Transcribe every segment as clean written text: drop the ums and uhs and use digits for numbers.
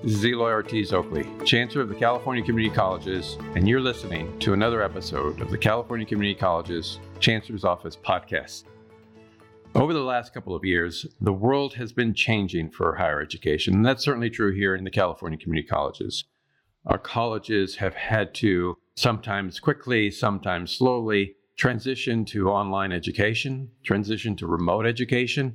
This is Eloy Ortiz Oakley, Chancellor of the California Community Colleges, and you're listening to another episode of the California Community Colleges Chancellor's Office podcast. Over the last couple of years, the world has been changing for higher education, and that's certainly true here in the California Community Colleges. Our colleges have had to, sometimes quickly, sometimes slowly, transition to online education, transition to remote education,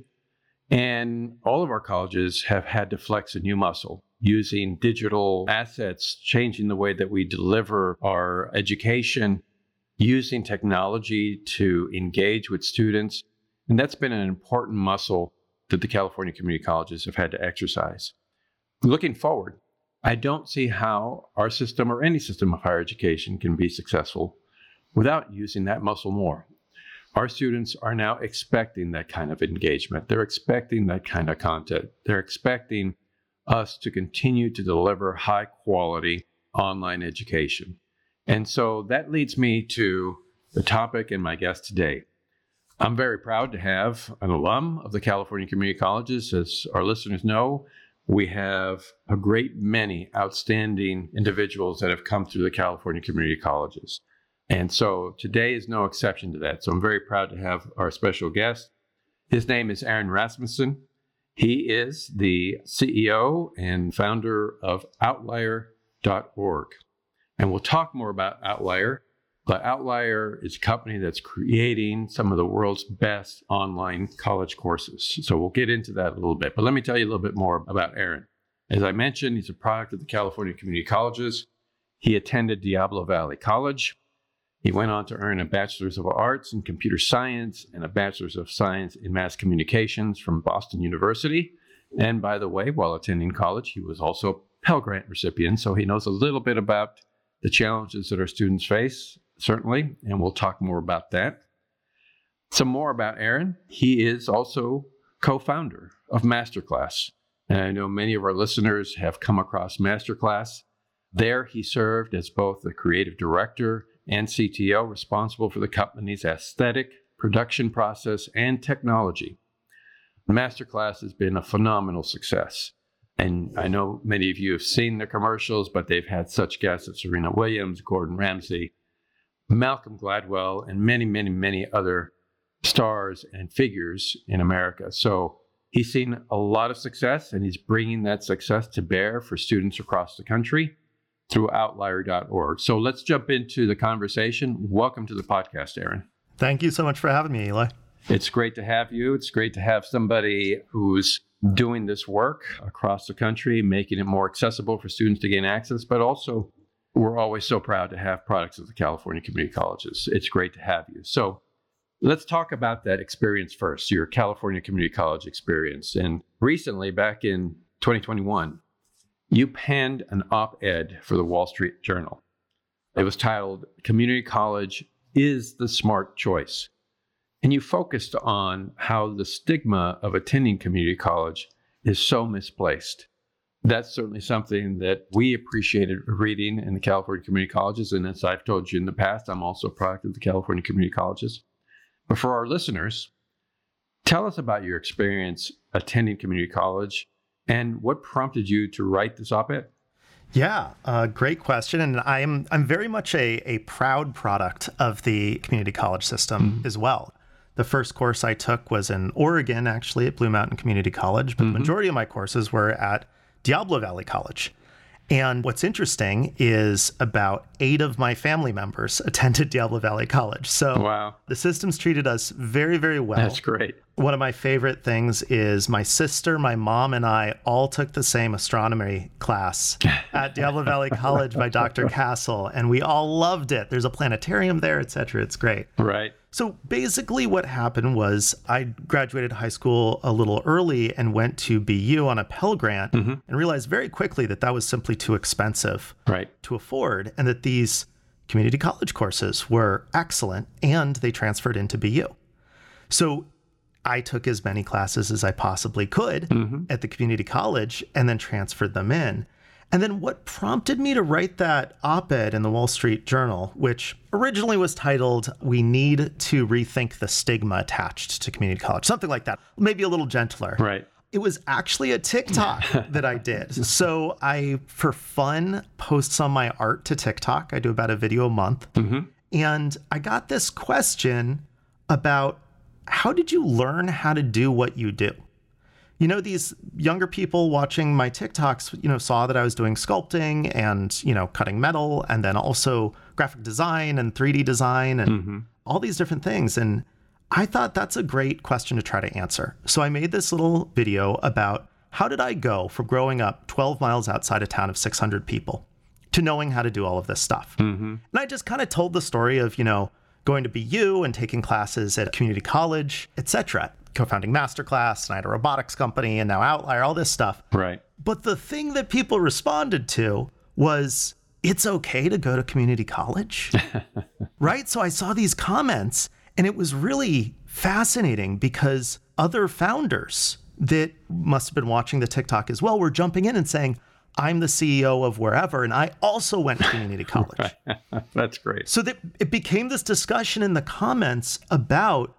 and all of our colleges have had to flex a new muscle, using digital assets, changing the way that we deliver our education, using technology to engage with students. And that's been an important muscle that the California Community Colleges have had to exercise. Looking forward, I don't see how our system or any system of higher education can be successful without using that muscle more. Our students are now expecting that kind of engagement. They're expecting that kind of content. They're expecting us to continue to deliver high quality online education. And so that leads me to the topic and my guest today. I'm very proud to have an alum of the California Community Colleges. As our listeners know, we have a great many outstanding individuals that have come through the California Community Colleges. And so today is no exception to that. So I'm very proud to have our special guest. His name is Aaron Rasmussen. He is the CEO and founder of Outlier.org. And we'll talk more about Outlier, but Outlier is a company that's creating some of the world's best online college courses. So we'll get into that a little bit. But let me tell you a little bit more about Aaron. As I mentioned, he's a product of the California Community Colleges. He attended Diablo Valley College. He went on to earn a Bachelor's of Arts in Computer Science and a Bachelor's of Science in Mass Communications from Boston University. And by the way, while attending college, he was also a Pell Grant recipient, so he knows a little bit about the challenges that our students face, certainly, and we'll talk more about that. Some more about Aaron. He is also co-founder of Masterclass. And I know many of our listeners have come across Masterclass. There, he served as both the creative director and CTO, responsible for the company's aesthetic, production process, and technology. Masterclass has been a phenomenal success. And I know many of you have seen their commercials, but they've had such guests as Serena Williams, Gordon Ramsay, Malcolm Gladwell, and many, many, many other stars and figures in America. So he's seen a lot of success, and he's bringing that success to bear for students across the country through Outlier.org. So let's jump into the conversation. Welcome to the podcast, Aaron. Thank you so much for having me, Eli. It's great to have you. It's great to have somebody who's doing this work across the country, making it more accessible for students to gain access, but also we're always so proud to have products of the California Community Colleges. It's great to have you. So let's talk about that experience first, your California Community College experience. And recently, back in 2021, you penned an op-ed for the Wall Street Journal. It was titled, "Community College is the Smart Choice." And you focused on how the stigma of attending community college is so misplaced. That's certainly something that we appreciated reading in the California Community Colleges. And as I've told you in the past, I'm also a product of the California Community Colleges. But for our listeners, tell us about your experience attending community college and what prompted you to write this op-ed? Yeah, great question. And I'm very much a proud product of the community college system as well. The first course I took was in Oregon, actually, at Blue Mountain Community College, but the majority of my courses were at Diablo Valley College. And what's interesting is about 8 of my family members attended Diablo Valley College. So wow. The system's treated us very, very well. That's great. One of my favorite things is my sister, my mom, and I all took the same astronomy class at Diablo Valley College by Dr. Castle, and we all loved it. There's a planetarium there, et cetera. It's great. Right. So basically what happened was I graduated high school a little early and went to BU on a Pell Grant and realized very quickly that that was simply too expensive to afford, and that these community college courses were excellent and they transferred into BU. So I took as many classes as I possibly could at the community college and then transferred them in. And then what prompted me to write that op-ed in the Wall Street Journal, which originally was titled, "We Need to Rethink the Stigma Attached to Community College," something like that, maybe a little gentler. Right. it was actually a TikTok that I did. So I, for fun, post some of my art to TikTok. I do about a video a month. And I got this question about, how did you learn how to do what you do? You know, these younger people watching my TikToks, you know, saw that I was doing sculpting and, you know, cutting metal, and then also graphic design and 3D design and all these different things. And I thought that's a great question to try to answer. So I made this little video about how did I go from growing up 12 miles outside a town of 600 people to knowing how to do all of this stuff. And I just kind of told the story of, you know, going to BU and taking classes at community college, etc. Co-founding Masterclass, and I had a robotics company, and now Outlier, all this stuff. Right. But the thing that people responded to was, it's okay to go to community college, right? So I saw these comments, and it was really fascinating because other founders that must have been watching the TikTok as well were jumping in and saying, I'm the CEO of wherever, and I also went to community college. That's great. So that it became this discussion in the comments about,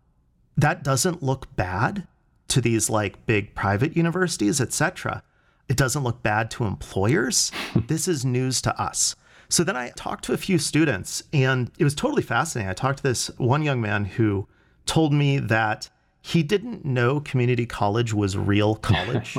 that doesn't look bad to these like big private universities, etc. It doesn't look bad to employers. This is news to us. So then I talked to a few students, and it was totally fascinating. I talked to this one young man who told me that he didn't know community college was real college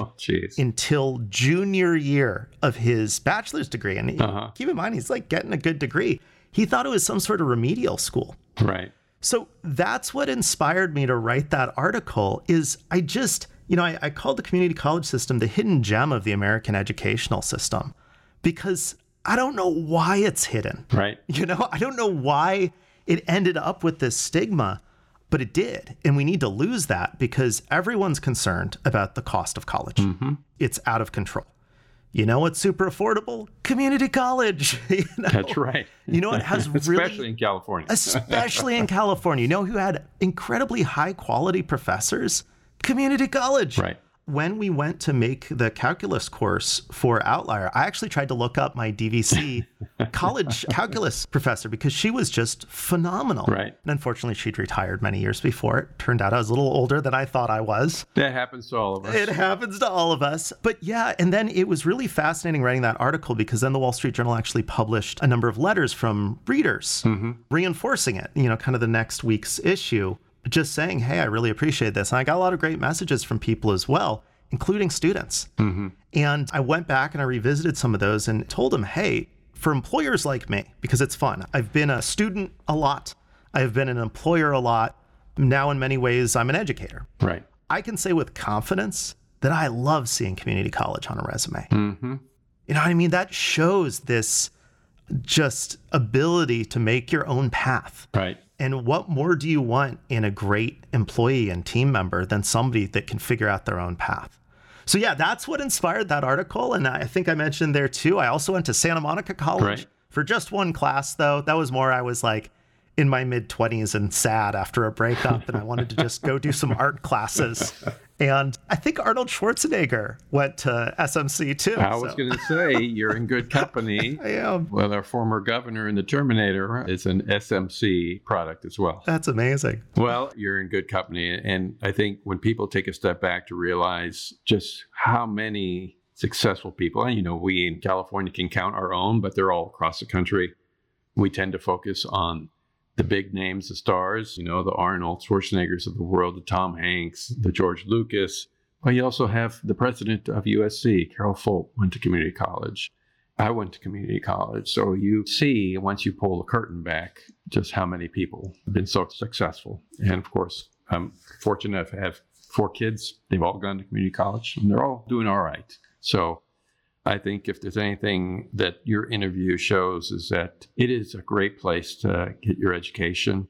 until junior year of his bachelor's degree. And keep in mind, he's like getting a good degree. He thought it was some sort of remedial school. Right. So that's what inspired me to write that article. Is I just, you know, I called the community college system the hidden gem of the American educational system, because I don't know why it's hidden. Right. You know, I don't know why it ended up with this stigma, but it did. And we need to lose that, because everyone's concerned about the cost of college. It's out of control. You know what's super affordable? Community college. You know? That's right. You know, it has really... Especially in California. Especially in California. You know who had incredibly high quality professors? Community college. Right. When we went to make the calculus course for Outlier, I actually tried to look up my DVC college calculus professor, because she was just phenomenal. Right. And unfortunately, she'd retired many years before. It turned out I was a little older than I thought I was. That happens to all of us. It happens to all of us. But yeah, and then it was really fascinating writing that article, because then the Wall Street Journal actually published a number of letters from readers reinforcing it, you know, kind of the next week's issue, just saying, hey, I really appreciate this. And I got a lot of great messages from people as well, including students. And I went back and I revisited some of those and told them, hey, for employers like me, because it's fun. I've been a student a lot. I've been an employer a lot. Now, in many ways, I'm an educator. Right. I can say with confidence that I love seeing community college on a resume. You know what I mean? That shows this just ability to make your own path. Right. And what more do you want in a great employee and team member than somebody that can figure out their own path? So yeah, that's what inspired that article. And I think I mentioned there too, I also went to Santa Monica College for just one class, though. That was more, I was like in my mid-20s and sad after a breakup, and I wanted to just go do some art classes. And I think Arnold Schwarzenegger went to SMC too. I was going to say, you're in good company. I am. Well, our former governor in the Terminator is an SMC product as well. That's amazing. Well, you're in good company. And I think when people take a step back to realize just how many successful people, and you know, we in California can count our own, but they're all across the country. We tend to focus on the big names, the stars, you know, the Arnold Schwarzeneggers of the world, the Tom Hanks, the George Lucas. But you also have the president of USC, Carol Folt, went to community college. I went to community college. So you see, once you pull the curtain back, just how many people have been so successful. And of course, I'm fortunate to have 4 kids. They've all gone to community college, and they're all doing all right. So I think if there's anything that your interview shows, is that it is a great place to get your education,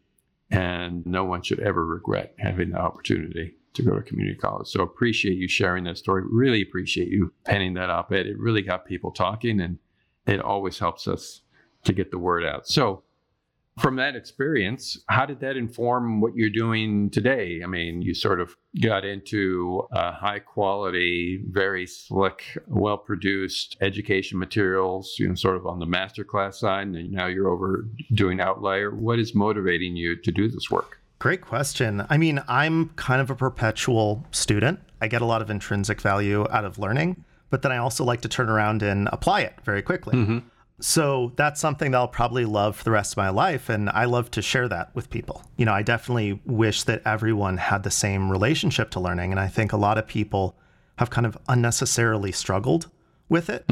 and no one should ever regret having the opportunity to go to community college. So appreciate you sharing that story. Really appreciate you penning that op-ed. It really got people talking, and it always helps us to get the word out. So from that experience, how did that inform what you're doing today? I mean, you sort of got into high quality, very slick, well-produced education materials, you know, sort of on the masterclass side, and now you're over doing Outlier. What is motivating you to do this work? Great question. I mean, I'm kind of a perpetual student. I get a lot of intrinsic value out of learning, but then I also like to turn around and apply it very quickly. Mm-hmm. So that's something that I'll probably love for the rest of my life. And I love to share that with people. You know, I definitely wish that everyone had the same relationship to learning. And I think a lot of people have kind of unnecessarily struggled with it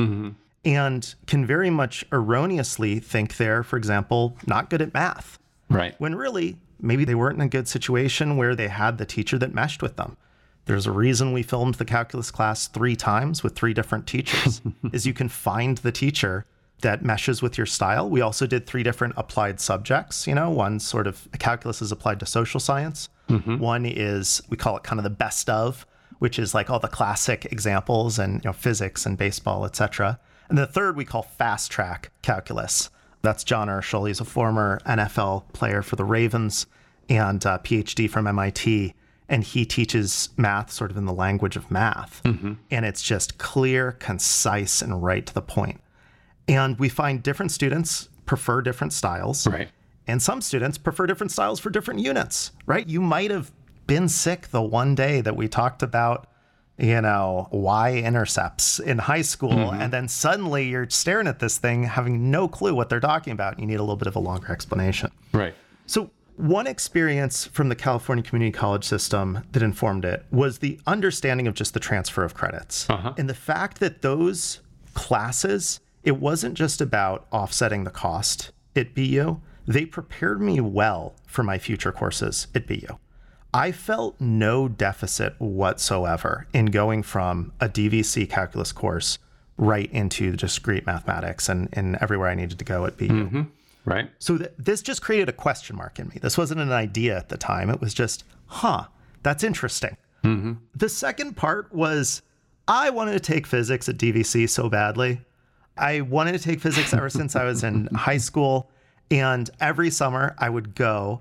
and can very much erroneously think they're, for example, not good at math. Right. When really, maybe they weren't in a good situation where they had the teacher that meshed with them. There's a reason we filmed the calculus class 3 times with 3 different teachers, is you can find the teacher that meshes with your style. We also did 3 different applied subjects. You know, one sort of calculus is applied to social science. One is, we call it kind of the best of, which is like all the classic examples and, you know, physics and baseball, etc. And the third we call fast track calculus. That's John Urschel. He's a former NFL player for the Ravens and a PhD from MIT. And he teaches math sort of in the language of math. And it's just clear, concise, and right to the point. And we find different students prefer different styles. Right. And some students prefer different styles for different units, right? You might have been sick the one day that we talked about, you know, y-intercepts in high school. And then suddenly you're staring at this thing, having no clue what they're talking about. And you need a little bit of a longer explanation. Right. So one experience from the California Community College system that informed it was the understanding of just the transfer of credits. And the fact that those classes, it wasn't just about offsetting the cost at BU. They prepared me well for my future courses at BU. I felt no deficit whatsoever in going from a DVC calculus course right into discrete mathematics and everywhere I needed to go at BU. Right. So this just created a question mark in me. This wasn't an idea at the time. It was just, that's interesting. The second part was I wanted to take physics at DVC so badly. I wanted to take physics ever since I was in high school. And every summer I would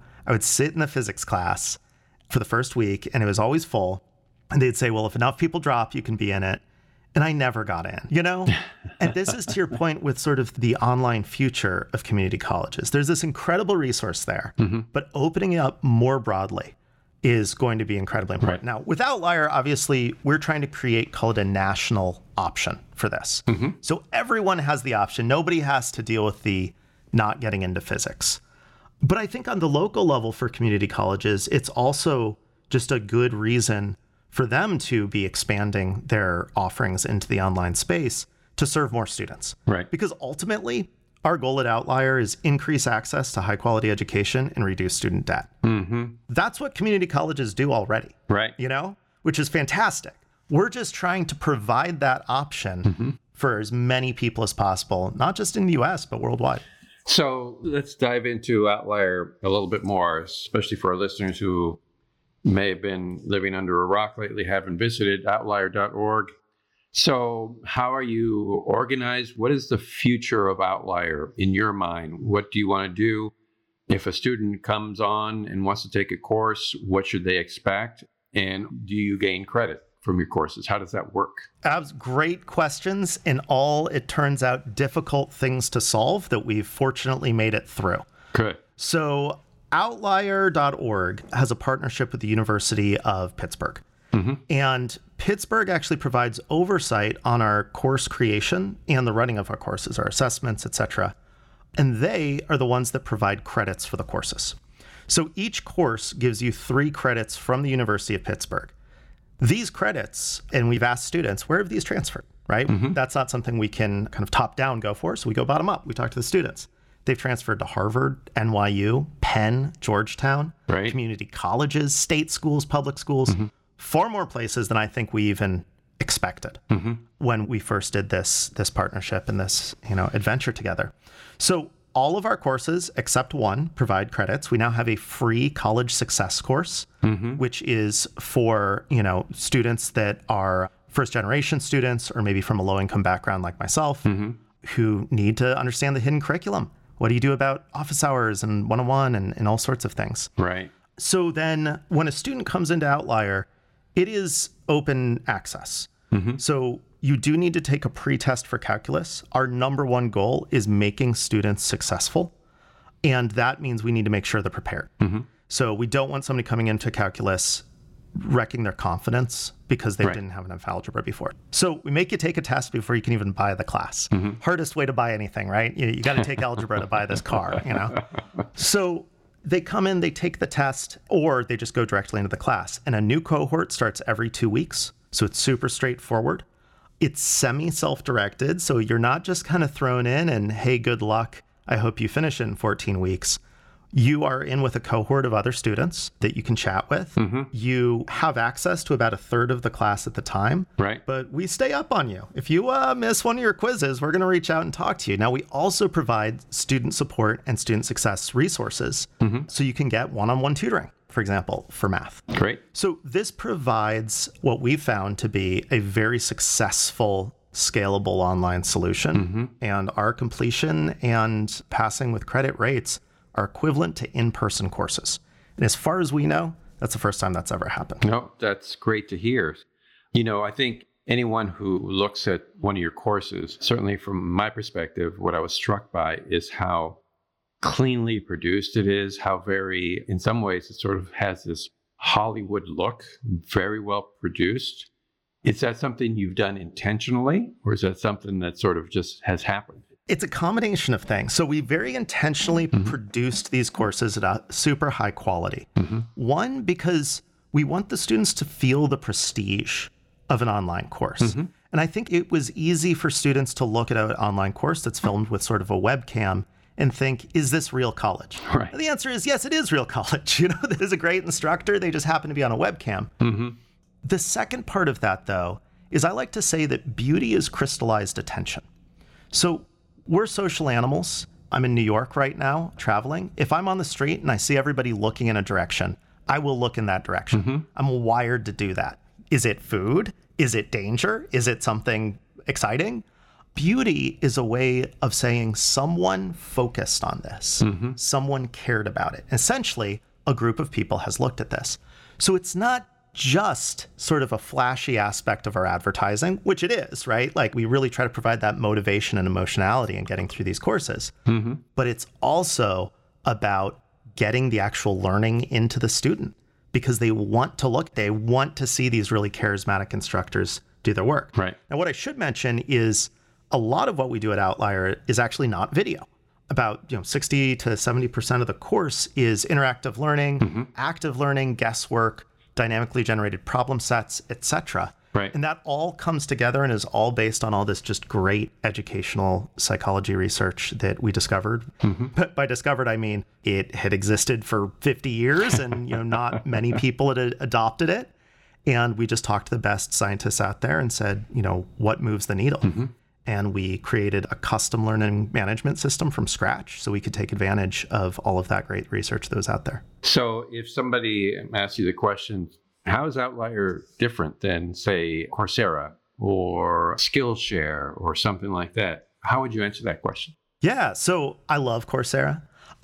sit in the physics class for the first week, and it was always full. And they'd say, well, if enough people drop, you can be in it. And I never got in, you know? And this is to your point with sort of the online future of community colleges. There's this incredible resource there, but opening it up more broadly is going to be incredibly important. Now, with Outlier, obviously, we're trying to call it a national option for this. So everyone has the option. Nobody has to deal with the not getting into physics. But I think on the local level for community colleges, it's also just a good reason for them to be expanding their offerings into the online space to serve more students. Right. Because ultimately, our goal at Outlier is increase access to high quality education and reduce student debt. That's what community colleges do already. Right. You know, which is fantastic. We're just trying to provide that option for as many people as possible, not just in the US, but worldwide. So let's dive into Outlier a little bit more, especially for our listeners who may have been living under a rock lately, haven't visited outlier.org. So how are you organized? What is the future of Outlier in your mind? What do you want to do? If a student comes on and wants to take a course, what should they expect? And do you gain credit from your courses? How does that work? Great questions, and all, it turns out, difficult things to solve that we've fortunately made it through. Good. So Outlier.org has a partnership with the University of Pittsburgh. And Pittsburgh actually provides oversight on our course creation and the running of our courses, our assessments, etc. And they are the ones that provide credits for the courses. So each course gives you 3 credits from the University of Pittsburgh. These credits, and we've asked students, where have these transferred, right? That's not something we can kind of top down go for, so we go bottom up. We talk to the students. They've transferred to Harvard, NYU, Penn, Georgetown, community colleges, state schools, public schools, far more places than I think we even expected when we first did this partnership and this, adventure together. So all of our courses, except one, provide credits. We now have a free college success course, which is for, students that are first-generation students or maybe from a low-income background like myself who need to understand the hidden curriculum. What do you do about office hours and one-on-one and all sorts of things? Right. So then when a student comes into Outlier, it is open access. So you do need to take a pre-test for calculus. Our number one goal is making students successful. And that means we need to make sure they're prepared. So we don't want somebody coming into calculus wrecking their confidence because they didn't have enough algebra before. So we make you take a test before you can even buy the class. Hardest way to buy anything, right? You got to take algebra to buy this car, you know? So they come in, they take the test, or they just go directly into the class. And a new cohort starts every 2 weeks. So it's super straightforward. It's semi-self-directed. So you're not just kind of thrown in and, hey, good luck. I hope you finish it in 14 weeks. You are in with a cohort of other students that you can chat with. You have access to about a third of the class at the time. Right. But we stay up on you. If you miss one of your quizzes, we're going to reach out and talk to you. Now, we also provide student support and student success resources. So you can get one-on-one tutoring, for example, for math. Great. So this provides what we've found to be a very successful scalable online solution. And our completion and passing with credit rates are equivalent to in-person courses. And as far as we know, that's the first time that's ever happened. No, that's great to hear. You know, I think anyone who looks at one of your courses, certainly from my perspective, what I was struck by is how cleanly produced it is, how very, in some ways, it sort of has this Hollywood look, very well produced. Is that something you've done intentionally, or is that something that sort of just has happened? It's a combination of things. So we very intentionally produced these courses at a super high quality. One, because we want the students to feel the prestige of an online course. And I think it was easy for students to look at an online course that's filmed with sort of a webcam and think, is this real college? Right. And the answer is, yes, it is real college. You know, there's a great instructor. They just happen to be on a webcam. The second part of that, though, is I like to say that beauty is crystallized attention. So we're social animals. I'm in New York right now, traveling. If I'm on the street and I see everybody looking in a direction, I will look in that direction. I'm wired to do that. Is it food? Is it danger? Is it something exciting? Beauty is a way of saying someone focused on this. Someone cared about it. Essentially, a group of people has looked at this. So it's not just sort of a flashy aspect of our advertising, which it is, right? Like we really try to provide that motivation and emotionality in getting through these courses. But it's also about getting the actual learning into the student because they want to look, they want to see these really charismatic instructors do their work. Right. Now, what I should mention is a lot of what we do at Outlier is actually not video. About 60 to 70% of the course is interactive learning, active learning, guesswork, dynamically generated problem sets, etc. Right. And that all comes together and is all based on all this just great educational psychology research that we discovered. But by discovered, I mean it had existed for 50 years and not many people had adopted it. And we just talked to the best scientists out there and said, what moves the needle? And we created a custom learning management system from scratch so we could take advantage of all of that great research that was out there. So if somebody asks you the question, how is Outlier different than, say, Coursera or Skillshare or something like that? How would you answer that question? Yeah, so I love Coursera.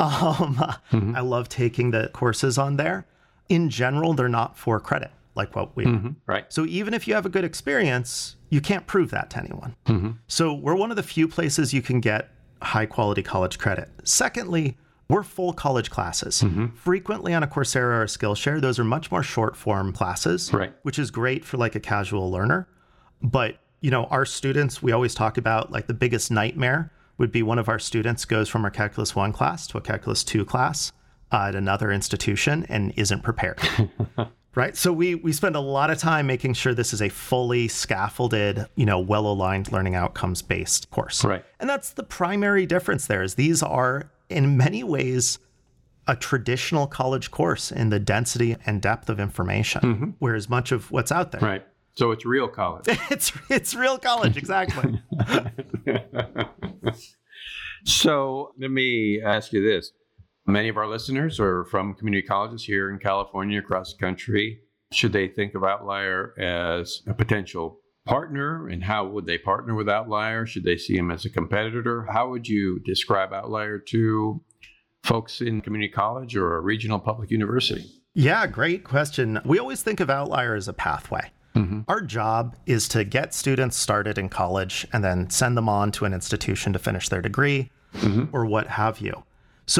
I love taking the courses on there. In general, they're not for credit like what we are. Right. So even if you have a good experience, you can't prove that to anyone. So we're one of the few places you can get high quality college credit. Secondly, we're full college classes. Frequently on a Coursera or a Skillshare, those are much more short form classes, which is great for like a casual learner. But, our students, we always talk about like the biggest nightmare would be one of our students goes from our Calculus 1 class to a Calculus 2 class at another institution and isn't prepared. Right. So we spend a lot of time making sure this is a fully scaffolded, well-aligned learning outcomes based course. Right. And that's the primary difference there is these are in many ways a traditional college course in the density and depth of information, whereas much of what's out there. Right. So it's real college. It's real college. Exactly. So let me ask you this. Many of our listeners are from community colleges here in California, across the country. Should they think of Outlier as a potential partner, and how would they partner with Outlier? Should they see them as a competitor? How would you describe Outlier to folks in community college or a regional public university? Yeah, great question. We always think of Outlier as a pathway. Our job is to get students started in college and then send them on to an institution to finish their degree or what have you. So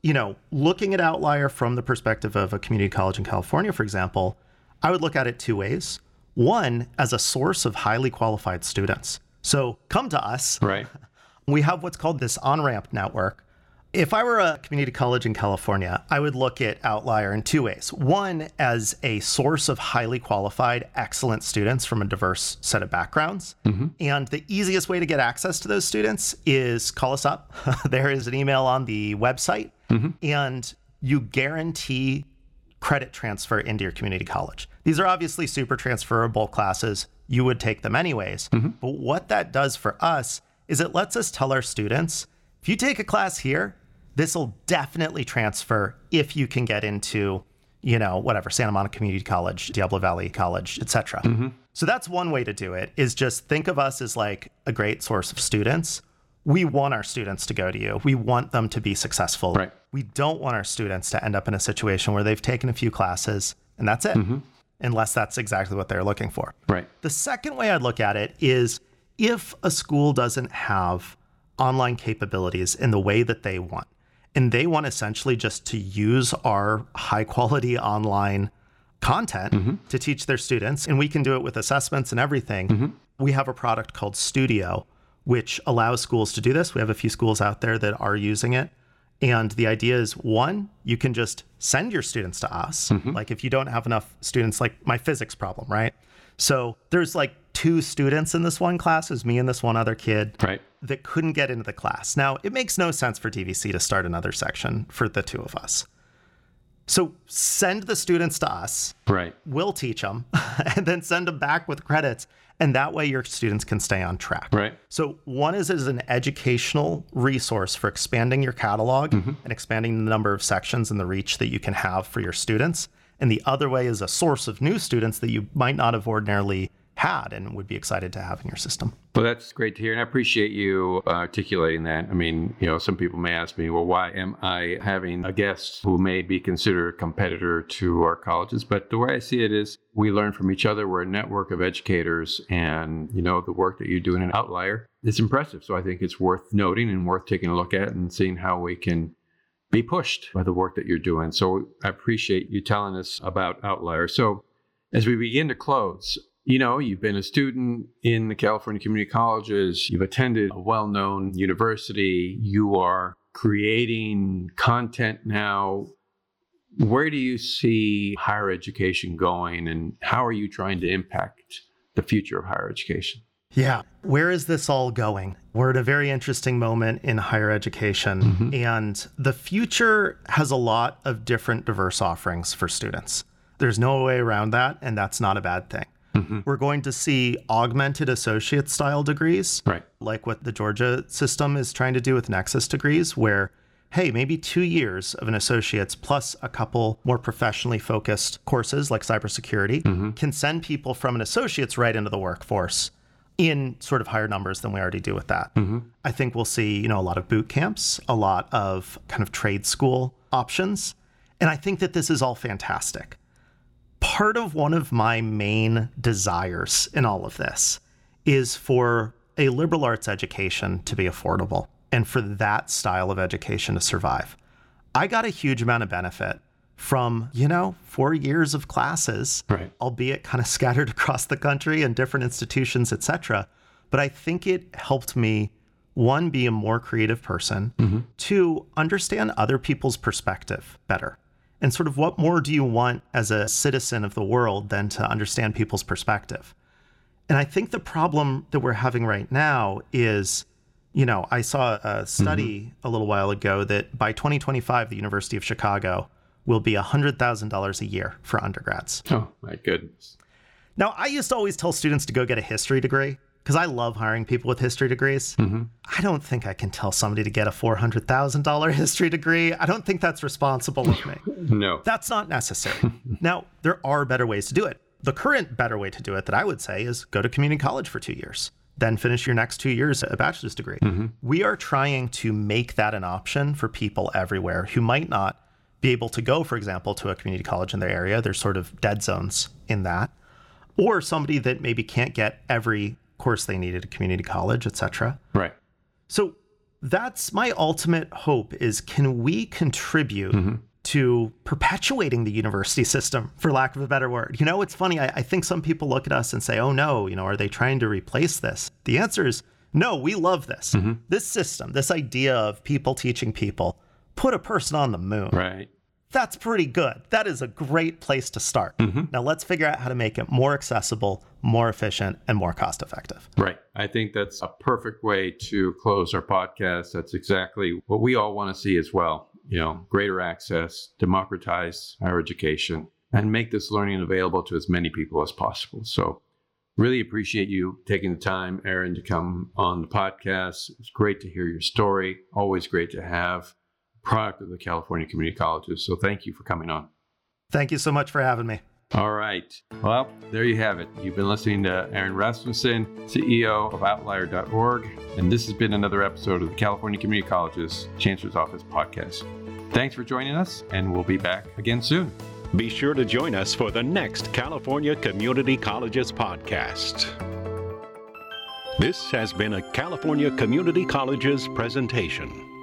looking at Outlier from the perspective of a community college in California, for example, I would look at it two ways. One, as a source of highly qualified students. So come to us. Right. We have what's called this on-ramp network. If I were a community college in California, I would look at Outlier in two ways. One, as a source of highly qualified, excellent students from a diverse set of backgrounds. Mm-hmm. And the easiest way to get access to those students is call us up. There is an email on the website, mm-hmm. and you guarantee credit transfer into your community college. These are obviously super transferable classes. You would take them anyways. Mm-hmm. But what that does for us is it lets us tell our students, if you take a class here, this will definitely transfer if you can get into, Santa Monica Community College, Diablo Valley College, etc. Mm-hmm. So that's one way to do it, is just think of us as like a great source of students. We want our students to go to you. We want them to be successful. Right. We don't want our students to end up in a situation where they've taken a few classes and that's it, mm-hmm. unless that's exactly what they're looking for. Right. The second way I'd look at it is if a school doesn't have online capabilities in the way that they want, and they want essentially just to use our high quality online content mm-hmm. to teach their students, and we can do it with assessments and everything. Mm-hmm. We have a product called Studio, which allows schools to do this. We have a few schools out there that are using it. And the idea is, one, you can just send your students to us. Mm-hmm. Like if you don't have enough students, like my physics problem, right? So there's like 2 students in this one class, is me and this one other kid, right, that couldn't get into the class. Now, it makes no sense for DVC to start another section for the 2 of us. So send the students to us. Right. We'll teach them and then send them back with credits. And that way your students can stay on track. Right. So one is as an educational resource for expanding your catalog mm-hmm. and expanding the number of sections and the reach that you can have for your students. And the other way is a source of new students that you might not have ordinarily had and would be excited to have in your system. Well, that's great to hear. And I appreciate you articulating that. I mean, some people may ask me, well, why am I having a guest who may be considered a competitor to our colleges? But the way I see it is we learn from each other. We're a network of educators, and, the work that you do in an Outlier is impressive. So I think it's worth noting and worth taking a look at and seeing how we can be pushed by the work that you're doing. So I appreciate you telling us about Outlier. So as we begin to close, you've been a student in the California community colleges. You've attended a well-known university. You are creating content now. Where do you see higher education going, and how are you trying to impact the future of higher education? Yeah. Where is this all going? We're at a very interesting moment in higher education, mm-hmm. and the future has a lot of different diverse offerings for students. There's no way around that, and that's not a bad thing. Mm-hmm. We're going to see augmented associate style degrees, right, like what the Georgia system is trying to do with Nexus degrees, where, hey, maybe 2 years of an associate's plus a couple more professionally focused courses like cybersecurity mm-hmm. can send people from an associate's right into the workforce in sort of higher numbers than we already do with that. Mm-hmm. I think we'll see, a lot of boot camps, a lot of kind of trade school options. And I think that this is all fantastic. Part of one of my main desires in all of this is for a liberal arts education to be affordable and for that style of education to survive. I got a huge amount of benefit from, 4 years of classes, right, albeit kind of scattered across the country and different institutions, etc. But I think it helped me, 1, be a more creative person, mm-hmm. 2, understand other people's perspective better. And sort of what more do you want as a citizen of the world than to understand people's perspective? And I think the problem that we're having right now is, I saw a study mm-hmm. a little while ago that by 2025, the University of Chicago will be $100,000 a year for undergrads. Oh, my goodness. Now, I used to always tell students to go get a history degree because I love hiring people with history degrees. Mm-hmm. I don't think I can tell somebody to get a $400,000 history degree. I don't think that's responsible of me. No. That's not necessary. Now, there are better ways to do it. The current better way to do it that I would say is go to community college for 2 years, then finish your next 2 years a bachelor's degree. Mm-hmm. We are trying to make that an option for people everywhere who might not be able to go, for example, to a community college in their area. There's sort of dead zones in that. Or somebody that maybe can't get every course they need at a community college, etc. Right. So that's my ultimate hope is, can we contribute to perpetuating the university system, for lack of a better word? It's funny. I think some people look at us and say, oh no, are they trying to replace this? The answer is no, we love this. This system, this idea of people teaching people, put a person on the moon. Right. That's pretty good. That is a great place to start. Now let's figure out how to make it more accessible, more efficient, and more cost effective. Right. I think that's a perfect way to close our podcast. That's exactly what we all want to see as well. Greater access, democratize higher education, and make this learning available to as many people as possible. So really appreciate you taking the time, Aaron, to come on the podcast. It's great to hear your story. Always great to have a product of the California Community Colleges. So thank you for coming on. Thank you so much for having me. All right. Well, there you have it. You've been listening to Aaron Rasmussen, CEO of Outlier.org, and this has been another episode of the California Community Colleges Chancellor's Office podcast. Thanks for joining us, and we'll be back again soon. Be sure to join us for the next California Community Colleges podcast. This has been a California Community Colleges presentation.